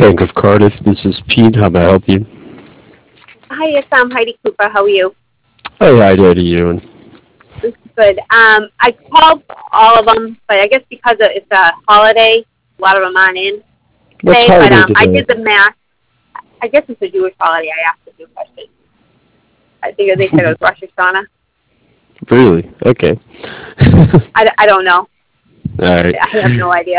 Bank of Cardiff. This is Pete. How may I help you? Hi, it's Heidi Cooper. How are you? Hey, how are you doing? Good. I called all of them, but I guess because it's a holiday, a lot of them aren't in What's today. But holiday I today? did the math. I guess it's a Jewish holiday. I asked a few questions. I think they said it was Rosh Hashanah. Really? Okay. I don't know. All right. I have no idea.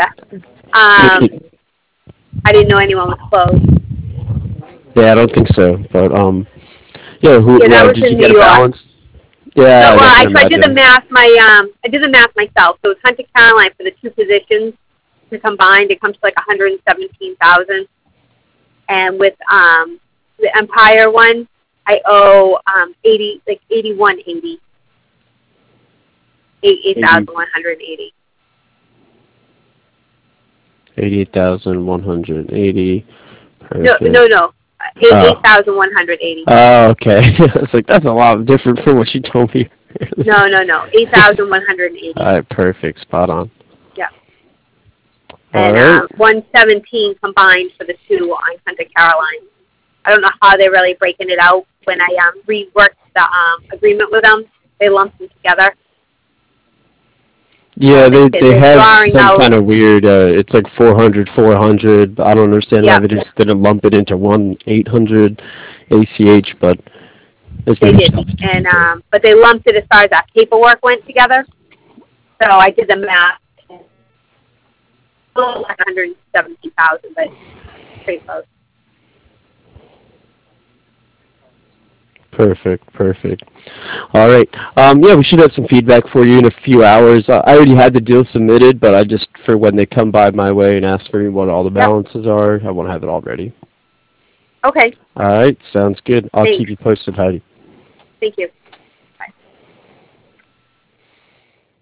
I didn't know anyone was closed. Yeah, I don't think so. But yeah. Who? Yeah, that Yeah. was Did you in get New a York. balance? No, Yeah, well, I can I did the imagine. math. I did the math myself. So it's Hunter Caroline for the two positions combined. It comes to like 117,000. And with the Empire one, I owe 8180, 80, 8,180. 88,180. No, Perfect. no, no, Oh. 8,180. Oh, okay. I was like, that's a lot different from what you told me earlier. No, 8,180. All right, perfect. Spot on. Yeah, All and right. 117 combined for the two on Hunter Caroline. I don't know how they're really breaking it out. When I reworked the agreement with them, they lumped them together. Yeah, they They're have drawing some out. kind of weird. It's like 400, 400. I don't understand why Yep, they just didn't lump it into one 800 ACH, but there's they maybe didn't, something to and do there. but they lumped it as far as our paperwork went together. So I did the math. A little like 170,000, but pretty close. Perfect, perfect. All right. Yeah, we should have some feedback for you in a few hours. I already had the deal submitted, but I just for when they come by my way and ask for me what all the Yep. balances are, I want to have it all ready. Okay. All right, sounds good. I'll keep Thanks. you posted, Heidi. Thank you.